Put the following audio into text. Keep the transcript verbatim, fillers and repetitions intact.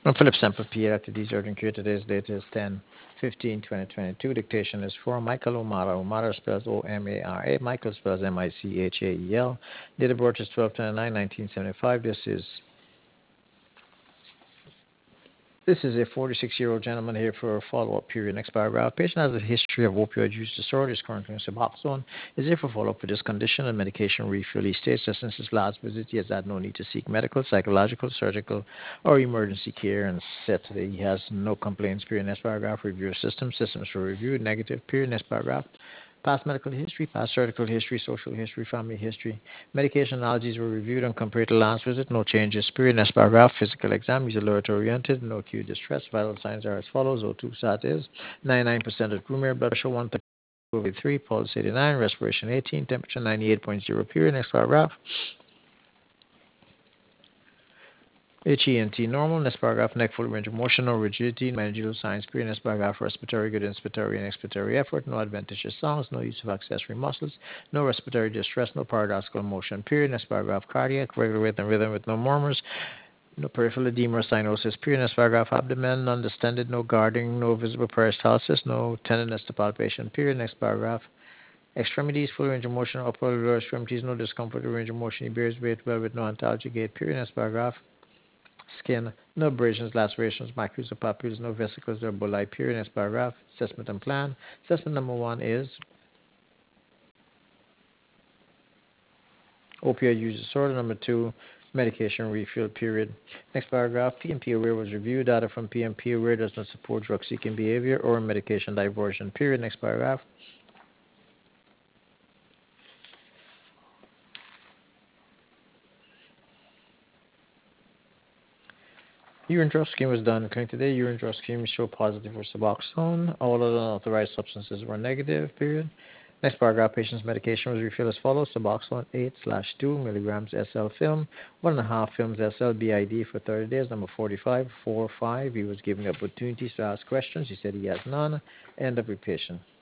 I'm Philip Semper, P. Doctor D. Urgent Care. Today's date is ten fifteen twenty twenty-two. Dictation is for Michael O'Mara. O'Mara spells O M A R A. Michael spells M I C H A E L. Date of birth is twelve twenty-nine nineteen seventy-five. This is This is a forty-six-year-old gentleman here for a follow-up period. Next paragraph. Patient has a history of opioid use disorder. Is currently on Suboxone. Is here for follow-up for this condition and medication refill. He states that since his last visit, he has had no need to seek medical, psychological, surgical, or emergency care, and said today he has no complaints. Period. Next paragraph. Review of system. Systems for review. Negative. Period. Next paragraph. Past medical history, past surgical history, social history, family history. Medication allergies were reviewed and compared to last visit. No changes. Period. Next paragraph. Physical exam. He's alert oriented. No acute distress. Vital signs are as follows. O two sat is ninety-nine percent of room air. Blood pressure one thirty over three. Pulse eighty-nine. Respiration eighteen. Temperature ninety-eight point zero. Period. Next paragraph. H E N T normal. Next paragraph. Neck full range of motion. No rigidity. Meningeal signs. Period. Next paragraph. Respiratory good. Inspiratory and expiratory effort. No adventitious sounds. No use of accessory muscles. No respiratory distress. No paradoxical motion. Period. Next paragraph. Cardiac. Regular rate and rhythm with no murmurs. No peripheral edema or cyanosis. Period. Next paragraph. Abdomen. Undistended. No guarding. No visible peristalsis. No tenderness to palpation. Period. Next paragraph. Extremities. Full range of motion. Upper or lower extremities. No discomfort or range of motion. He bears weight well with no antalgic gait. Period. Next paragraph. Skin, no abrasions, lacerations, macules or papules, no vesicles or bullae. Period. Next paragraph. Assessment and plan. Assessment number one is opioid use disorder. Number two, medication refill. Period. Next paragraph. P M P aware was reviewed. Data from P M P aware does not support drug-seeking behavior or medication diversion. Period. Next paragraph. Urine drug scheme was done. According today, urine drug scheme showed positive for Suboxone. All other unauthorized substances were negative. Period. Next paragraph, patient's medication was refilled as follows. Suboxone eight slash two milligrams S L film, one and a half films S L B I D for thirty days. Number forty-five, four five. He was given opportunities to ask questions. He said he has none. End of repetition.